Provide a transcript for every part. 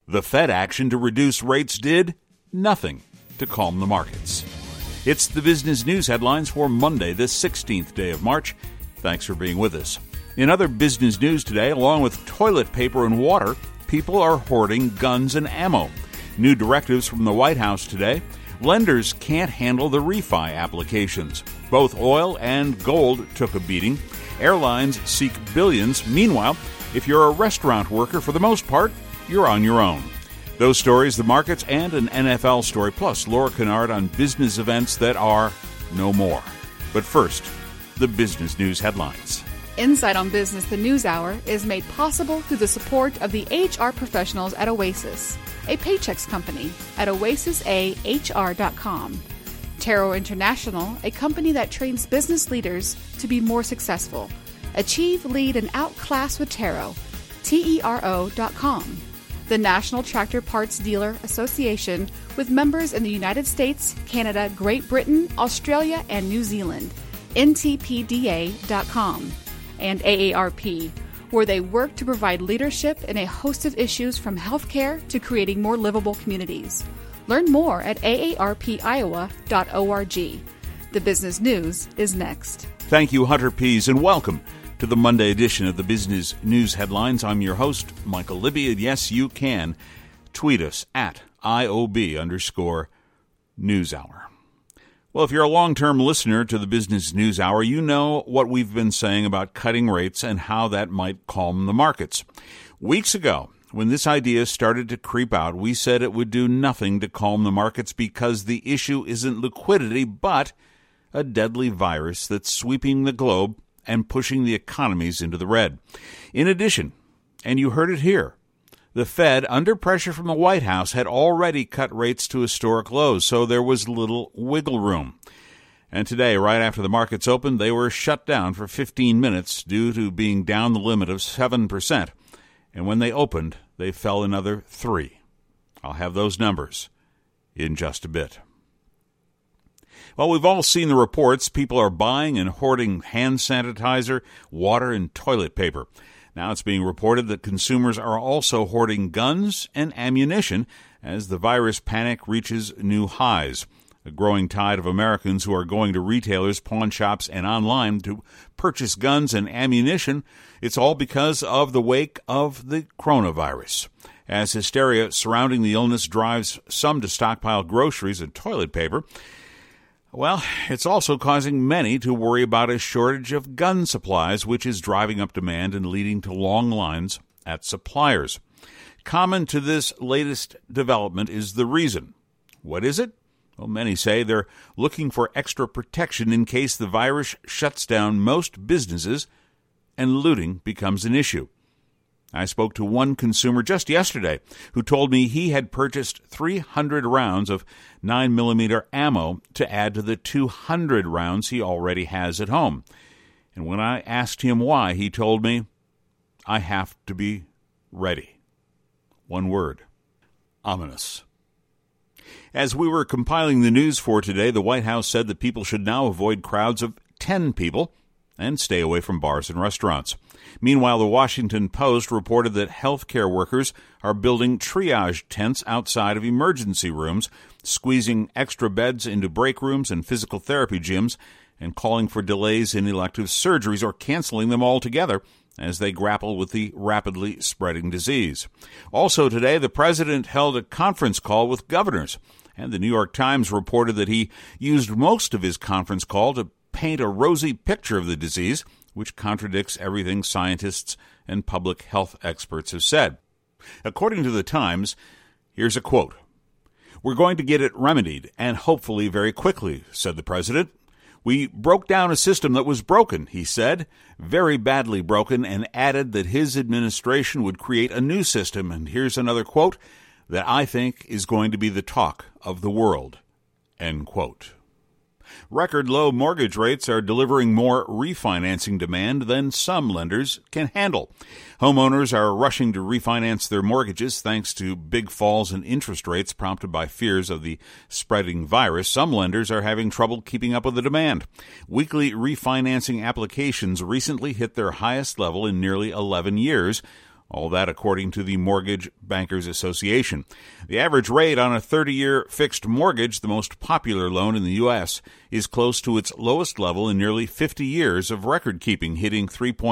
The Fed action to reduce rates did nothing to calm the markets. It's the business news headlines for Monday, the 16th day of March. Thanks for being with us. In other business news today, along with toilet paper and water, people are hoarding guns and ammo. New directives from the White House today. Lenders can't handle the refi applications. Both oil and gold took a beating. Airlines seek billions. Meanwhile, if you're a restaurant worker, for the most part, you're on your own. Those stories, the markets, and an NFL story, plus Laura Kennard on business events that are no more. But first, the business news headlines. Insight on Business, the News Hour, is made possible through the support of the HR professionals at Oasis, a Paychex company at oasisahr.com. Tarot International, a company that trains business leaders to be more successful. Achieve, lead, and outclass with Tarot. TERO.com. The National Tractor Parts Dealer Association, with members in the United States, Canada, Great Britain, Australia, and New Zealand. NTPDA.com. And AARP, where they work to provide leadership in a host of issues from healthcare to creating more livable communities. Learn more at aarpiowa.org. The business news is next. Thank you, Hunter Pease, and welcome to the Monday edition of the Business News Headlines. I'm your host, Michael Libby, and yes, you can tweet us at IOB_NewsHour. Well, if you're a long-term listener to the Business News Hour, you know what we've been saying about cutting rates and how that might calm the markets. Weeks ago, when this idea started to creep out, we said it would do nothing to calm the markets because the issue isn't liquidity, but a deadly virus that's sweeping the globe and pushing the economies into the red. In addition, and you heard it here, the Fed, under pressure from the White House, had already cut rates to historic lows, so there was little wiggle room. And today, right after the markets opened, they were shut down for 15 minutes due to being down the limit of 7%. And when they opened, they fell another 3%. I'll have those numbers in just a bit. Well, we've all seen the reports. People are buying and hoarding hand sanitizer, water, and toilet paper. Now it's being reported that consumers are also hoarding guns and ammunition as the virus panic reaches new highs. A growing tide of Americans who are going to retailers, pawn shops, and online to purchase guns and ammunition. It's all because of the wake of the coronavirus. As hysteria surrounding the illness drives some to stockpile groceries and toilet paper, well, it's also causing many to worry about a shortage of gun supplies, which is driving up demand and leading to long lines at suppliers. Common to this latest development is the reason. What is it? Well, many say they're looking for extra protection in case the virus shuts down most businesses and looting becomes an issue. I spoke to one consumer just yesterday who told me he had purchased 300 rounds of 9mm ammo to add to the 200 rounds he already has at home. And when I asked him why, he told me, I have to be ready. One word: ominous. As we were compiling the news for today, the White House said that people should now avoid crowds of 10 people and stay away from bars and restaurants. Meanwhile, the Washington Post reported that healthcare workers are building triage tents outside of emergency rooms, squeezing extra beds into break rooms and physical therapy gyms, and calling for delays in elective surgeries or canceling them altogether as they grapple with the rapidly spreading disease. Also today, the president held a conference call with governors, and the New York Times reported that he used most of his conference call to paint a rosy picture of the disease, which contradicts everything scientists and public health experts have said. According to the Times, here's a quote: "We're going to get it remedied, and hopefully very quickly," said the president. "We broke down a system that was broken," he said, "very badly broken," and added that his administration would create a new system, and here's another quote, "that I think is going to be the talk of the world," end quote. Record low mortgage rates are delivering more refinancing demand than some lenders can handle. Homeowners are rushing to refinance their mortgages thanks to big falls in interest rates prompted by fears of the spreading virus. Some lenders are having trouble keeping up with the demand. Weekly refinancing applications recently hit their highest level in nearly 11 years, All that according to the Mortgage Bankers Association. The average rate on a 30-year fixed mortgage, the most popular loan in the U.S., is close to its lowest level in nearly 50 years of record-keeping, hitting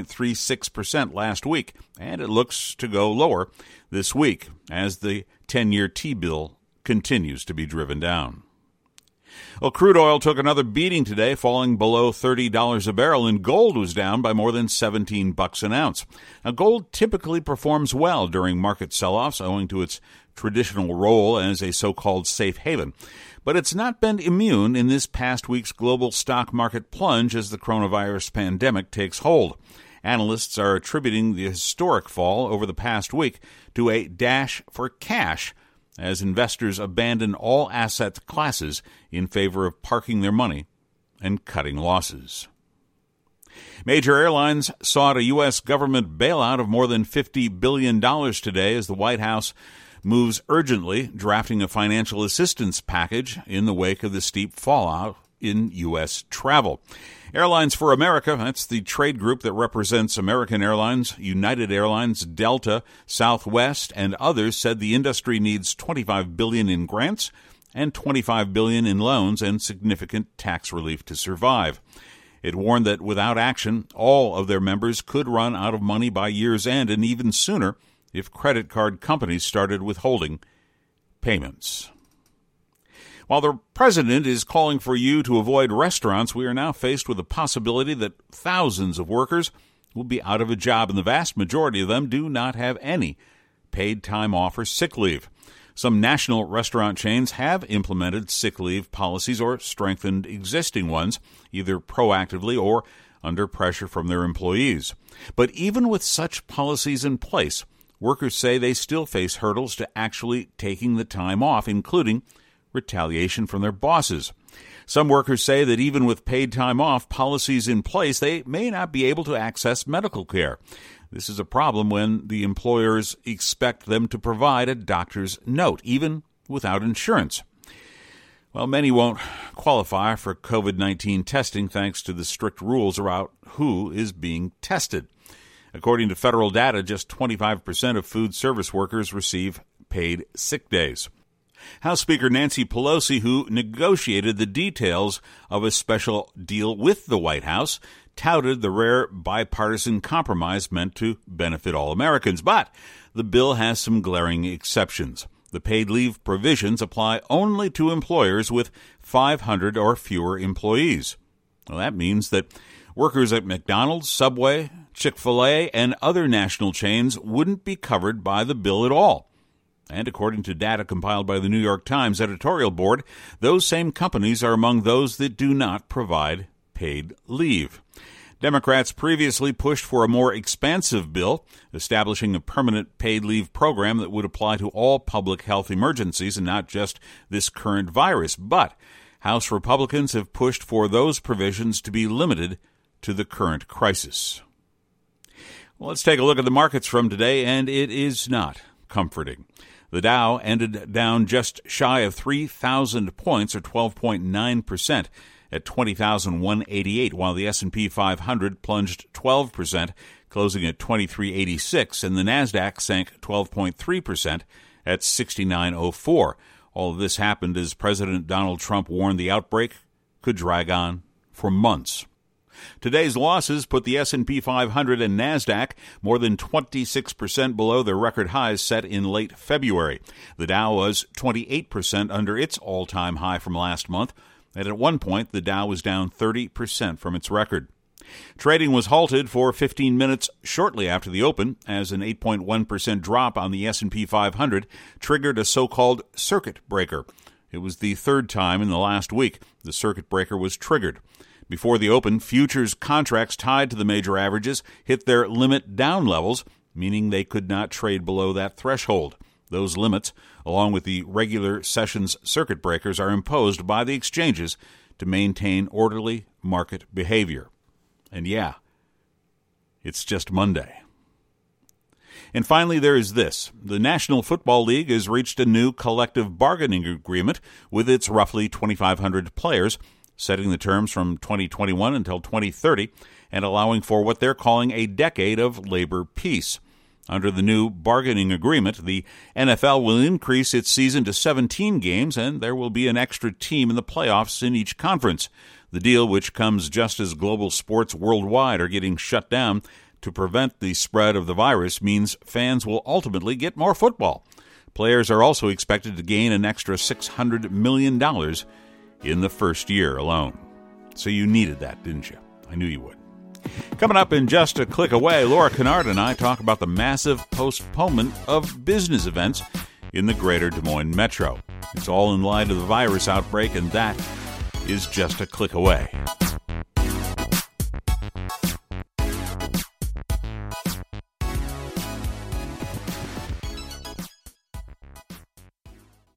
3.36% last week, and it looks to go lower this week as the 10-year T-bill continues to be driven down. Well, crude oil took another beating today, falling below $30 a barrel, and gold was down by more than $17 an ounce. Now, gold typically performs well during market sell-offs, owing to its traditional role as a so-called safe haven. But it's not been immune in this past week's global stock market plunge as the coronavirus pandemic takes hold. Analysts are attributing the historic fall over the past week to a dash for cash, as investors abandon all asset classes in favor of parking their money and cutting losses. Major airlines sought a U.S. government bailout of more than $50 billion today as the White House moves urgently, drafting a financial assistance package in the wake of the steep fallout in U.S. travel. Airlines for America, that's the trade group that represents American Airlines, United Airlines, Delta, Southwest, and others, said the industry needs $25 billion in grants and $25 billion in loans and significant tax relief to survive. It warned that without action, all of their members could run out of money by year's end, and even sooner if credit card companies started withholding payments. While the president is calling for you to avoid restaurants, we are now faced with the possibility that thousands of workers will be out of a job, and the vast majority of them do not have any paid time off or sick leave. Some national restaurant chains have implemented sick leave policies or strengthened existing ones, either proactively or under pressure from their employees. But even with such policies in place, workers say they still face hurdles to actually taking the time off, including retaliation from their bosses. Some workers say that even with paid time off policies in place, they may not be able to access medical care. This is a problem when the employers expect them to provide a doctor's note, even without insurance. Well, many won't qualify for COVID-19 testing thanks to the strict rules about who is being tested. According to federal data, just 25% of food service workers receive paid sick days. House Speaker Nancy Pelosi, who negotiated the details of a special deal with the White House, touted the rare bipartisan compromise meant to benefit all Americans. But the bill has some glaring exceptions. The paid leave provisions apply only to employers with 500 or fewer employees. Well, that means that workers at McDonald's, Subway, Chick-fil-A, and other national chains wouldn't be covered by the bill at all. And according to data compiled by the New York Times editorial board, those same companies are among those that do not provide paid leave. Democrats previously pushed for a more expansive bill, establishing a permanent paid leave program that would apply to all public health emergencies and not just this current virus. But House Republicans have pushed for those provisions to be limited to the current crisis. Well, let's take a look at the markets from today, and it is not comforting. The Dow ended down just shy of 3,000 points, or 12.9%, at 20,188, while the S&P 500 plunged 12%, closing at 2386, and the Nasdaq sank 12.3% at 6904. All of this happened as President Donald Trump warned the outbreak could drag on for months. Today's losses put the S&P 500 and Nasdaq more than 26% below their record highs set in late February. The Dow was 28% under its all-time high from last month, and at one point the Dow was down 30% from its record. Trading was halted for 15 minutes shortly after the open as an 8.1% drop on the S&P 500 triggered a so-called circuit breaker. It was the third time in the last week the circuit breaker was triggered. Before the open, futures contracts tied to the major averages hit their limit down levels, meaning they could not trade below that threshold. Those limits, along with the regular sessions circuit breakers, are imposed by the exchanges to maintain orderly market behavior. And yeah, it's just Monday. And finally, there is this. The National Football League has reached a new collective bargaining agreement with its roughly 2,500 players, setting the terms from 2021 until 2030 and allowing for what they're calling a decade of labor peace. Under the new bargaining agreement, the NFL will increase its season to 17 games, and there will be an extra team in the playoffs in each conference. The deal, which comes just as global sports worldwide are getting shut down to prevent the spread of the virus, means fans will ultimately get more football. Players are also expected to gain an extra $600 million in the first year alone. So you needed that, didn't you? I knew you would. Coming up in just a click away, Laura Kennard and I talk about the massive postponement of business events in the greater Des Moines metro. It's all in light of the virus outbreak, and that is just a click away.